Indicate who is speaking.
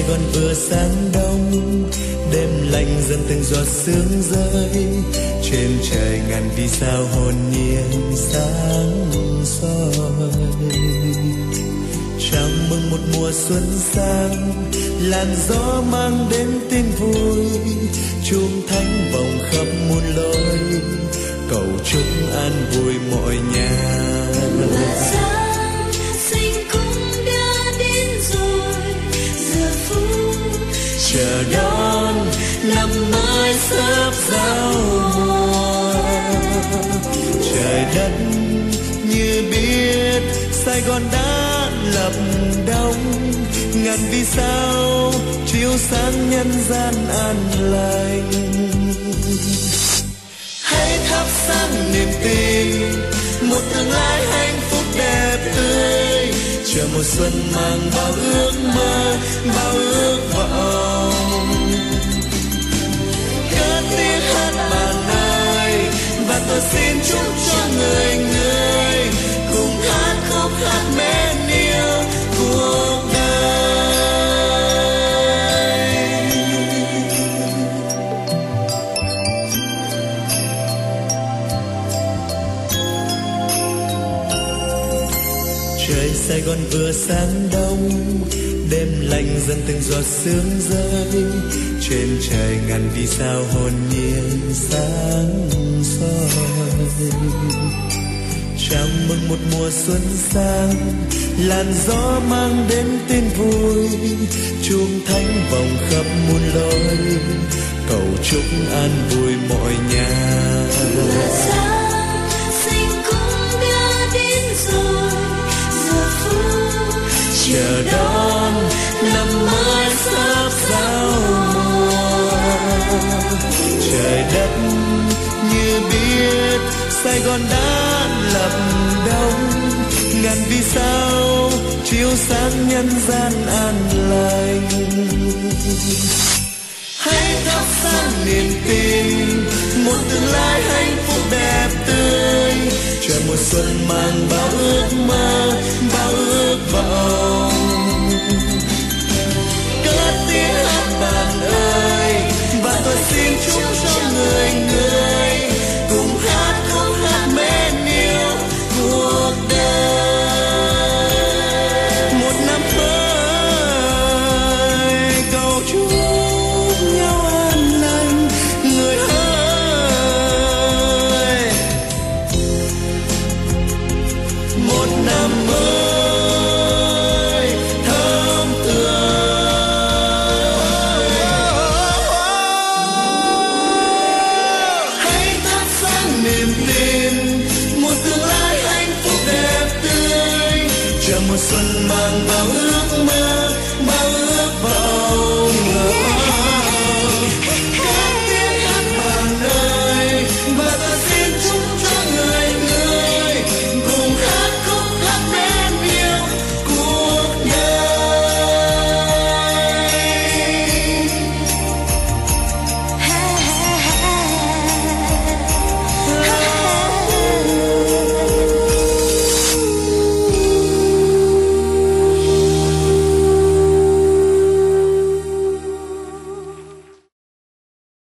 Speaker 1: Gòn vừa sang đông, đêm lạnh dần từng giọt sương rơi, trên trời ngàn vì sao hồn nhiên sáng soi. Chào mừng một mùa xuân sang, làn gió mang đến tin vui, chuông thánh vọng khắp muôn lối, cầu chúc an vui mọi nhà.
Speaker 2: Giáng sinh cũng đã đến rồi, giờ phút
Speaker 1: chờ đón năm mới sắp giao mùa. Trời đất như biết Sài Gòn đã lập đông, ngàn vì sao chiếu sáng nhân gian an lành. Hãy thắp sáng niềm tin, một tương lai hạnh phúc đẹp tươi, chờ mùa xuân mang bao ước mơ, bao ước vọng. Cất tiếng hát bạn ơi, và tôi xin chúc cho người người cùng hát khúc hát mến yêu cuộc đời. Trời Sài Gòn vừa sang đông, đêm lạnh dần từng giọt sương rơi, trên trời ngàn vì sao hồn nhiên sáng soi. Chào mừng một mùa xuân sang, làn gió mang đến tin vui, chuông thánh vọng khắp muôn lối, cầu chúc an vui mọi nhà.
Speaker 2: Giáng sinh cũng đã đến rồi, giờ phút
Speaker 1: chờ đón năm mới sắp giao mùa. Trời đất như biết Sài Gòn đã lập đông, ngàn vì sao chiếu sáng nhân gian an lành.